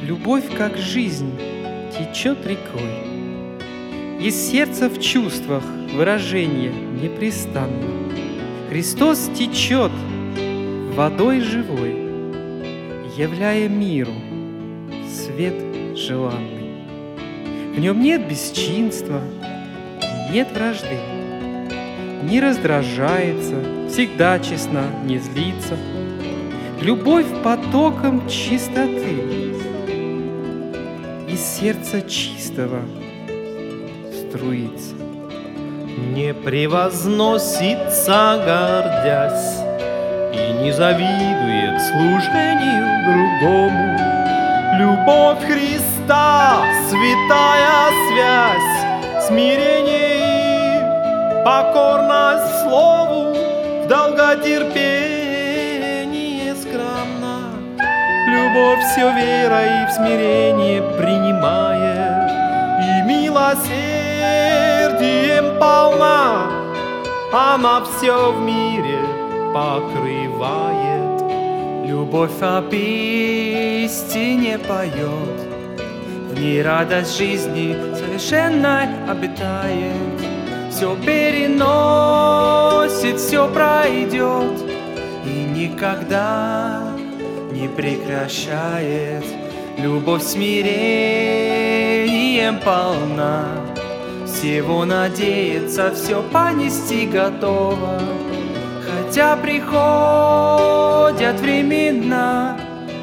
Любовь, как жизнь, течет рекой. Из сердца в чувствах выражение непрестанно. Христос течет водой живой, являя миру свет желанный. В нем нет бесчинства, нет вражды, не раздражается, всегда честна, не злится. Любовь потоком чистоты из сердца чистого струится. Не превозносится, гордясь, и не завидует служению другому. Любовь Христа, святая связь, смирение и покорность слову, в долготерпении скромна. Любовь все верой и в смирении принимает, и милосердием полна, она все в мире покрывает. Любовь об истине поет, в ней радость жизни совершенной обитает. Все переносит, все пройдет и никогда не прекращает. Любовь смирением полна, всего надеется, все понести готова. Хотя приходят времена,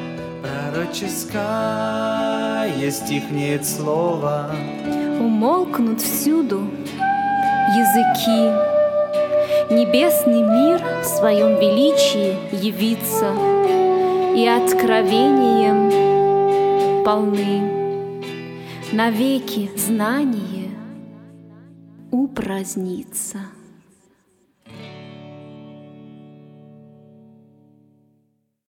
пророческое стихнет слово. Умолкнут всюду языки, небесный мир в своем величии явится, и откровением полны навеки знание упразднится.